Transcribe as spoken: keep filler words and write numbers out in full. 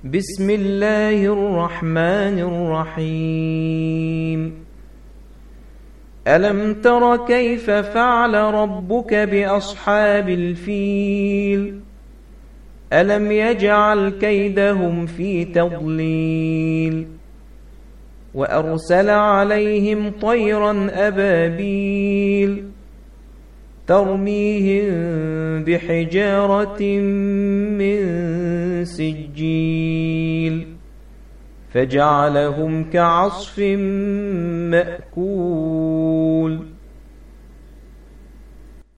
بسم الله الرحمن الرحيم ألم تر كيف فعل ربك بأصحاب الفيل ألم يجعل كيدهم في تضليل وأرسل عليهم طيرا أبابيل ترميهم بحجارة من سجيل فجعلهم كعصف مأكول.